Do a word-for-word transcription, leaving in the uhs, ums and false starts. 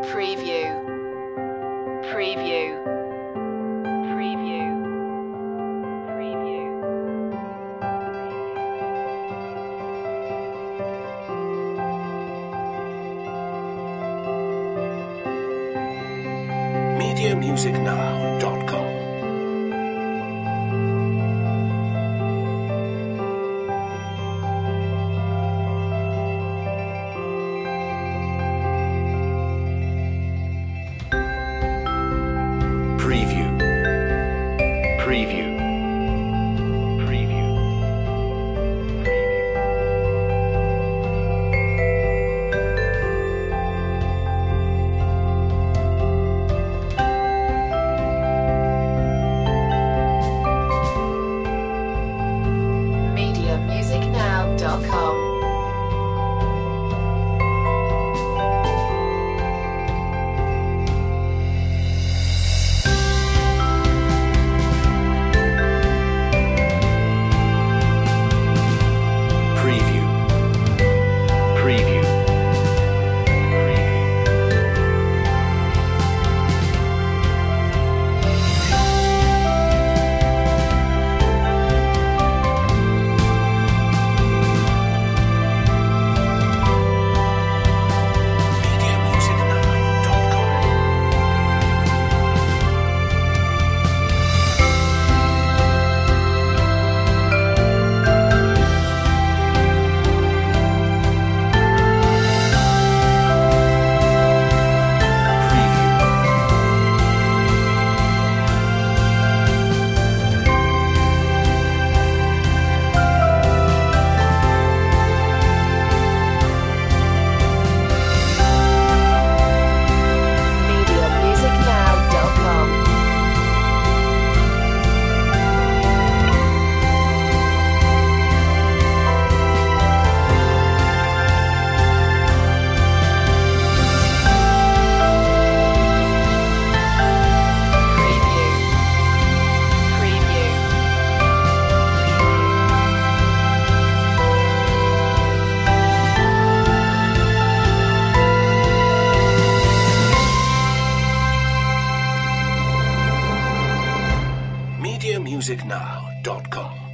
Preview. Preview. Preview. Preview. media music now dot com Preview. Preview. Preview. media music now dot com. Preview. Preview. media music now dot com Preview. media music now dot com. Preview. Preview. media music now dot com